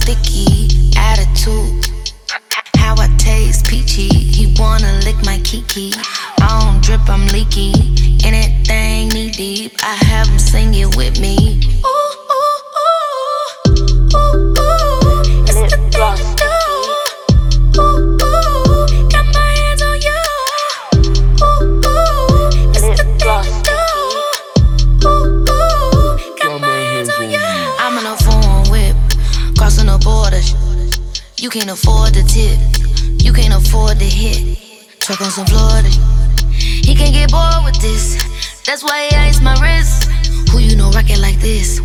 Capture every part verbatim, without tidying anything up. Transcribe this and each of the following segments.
sticky, attitude. How I taste peachy, he wanna lick my kiki. I don't drip, I'm leaky, anything knee deep. I have him sing it with me. Ooh, ooh, ooh, ooh, ooh. It's the thing you do. Ooh, ooh, got my hands on you. Ooh, ooh, it's the thing you do. Ooh, ooh, got my hands on you. I'm in a foreign whip, crossing the border. You can't afford the tip, you can't afford the hit. Truck on some Florida, he can't get bored with this. That's why he ice my wrist. Who you know rockin' like this?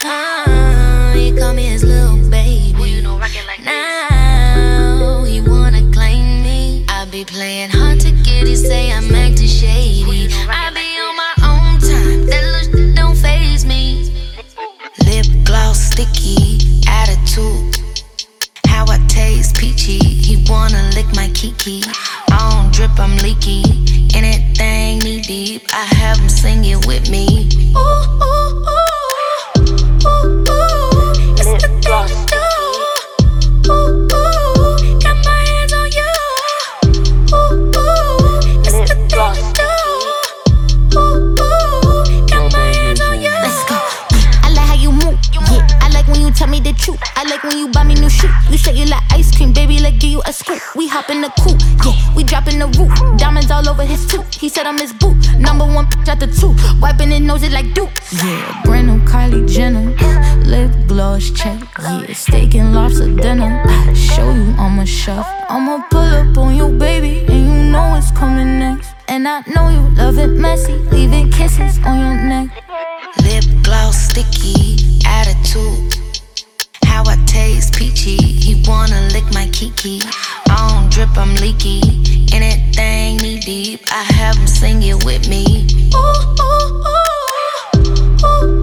Ah, he call me his little baby. Who you know rockin' like now, this? He wanna claim me. I be playing hard to get, he say I'm acting shady. I be on my own time, that little shit don't faze me. Lip gloss sticky, attitude. How I taste peachy, he wanna lick my kiki. I don't drip, I'm leaky, anything knee deep. I have him sing it with me. Ooh, ooh, ooh, ooh, ooh. It's the thing you do. Ooh, ooh, got my hands on you. Ooh, ooh, it's the thing you do. Ooh, ooh, got my hands on you. Let's go. Yeah, I like how you move. Yeah, I like when you tell me the truth. I like when you buy me new shoes. You say you like ice cream, baby, let's give you a scoop. We hop in the coupe, yeah, we dropping the roof. Diamonds all over his tooth. He said I'm his boo. Number one bitch out the two. Wiping his nose it like Duke. Yeah, brand new Kylie Jenner. Lip gloss check. Yeah, steak and lobster dinner. I show you I'm a chef. I'ma pull up on you, baby, and you know it's coming next. And I know you love it messy, leaving kisses on your neck. Lip gloss sticky, attitude. How I taste peachy, he wanna lick my kiki. I don't drip, I'm leaky, anything knee deep. I have him sing it with me. Ooh, ooh, ooh, ooh, ooh.